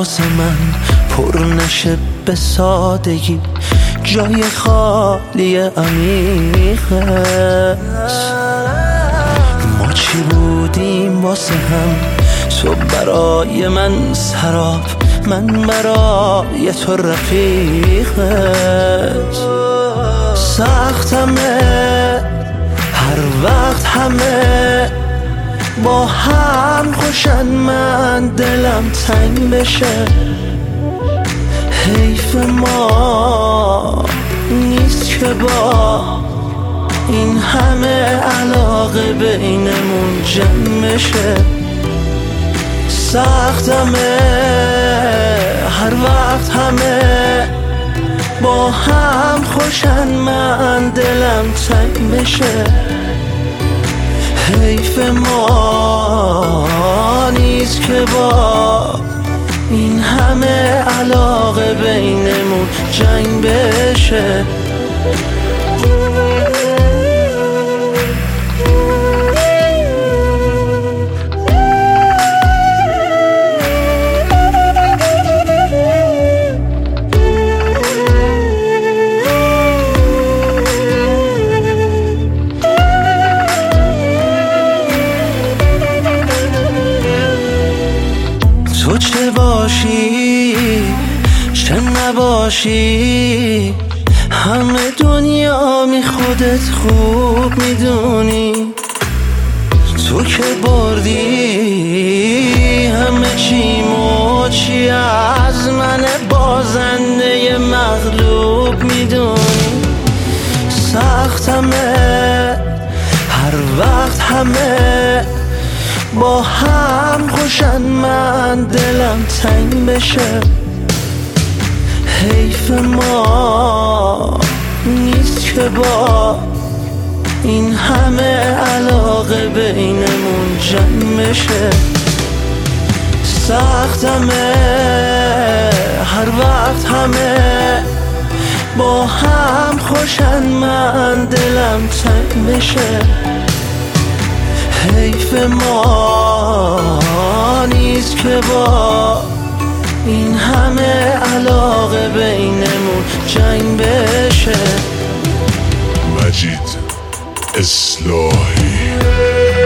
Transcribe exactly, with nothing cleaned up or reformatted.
واسه من پر نشه به سادگی، جای خالی عمیقست. ما چی بودیم واسه هم، تو برای من سراب، من برای تو رفیقت. سختمه هر وقت همه با هم خوشن، من دلم تنگ بشه. حیف ما نیست که با این همه علاقه بینمون جمع بشه. سختمه هر وقت همه با هم خوشن، من دلم تنگ بشه. حیف ما نیست که با این همه علاقه بینمون جنگ بشه. تو چه باشی چه نباشی، همه دنیا می خودت خوب میدونی. تو که بردی همه چیم و چی از من بازنده مغلوب میدونی. سختمه هر وقت همه با هم خوشن، من دلم تنگ بشه. حیف ما نیست که با این همه علاقه بینمون جمع بشه. سختمه هر وقت همه با هم خوشن، من دلم تنگ بشه. حیف ما نیست که با این همه علاقه بینمون جنگ بشه. مجید اصلاحی.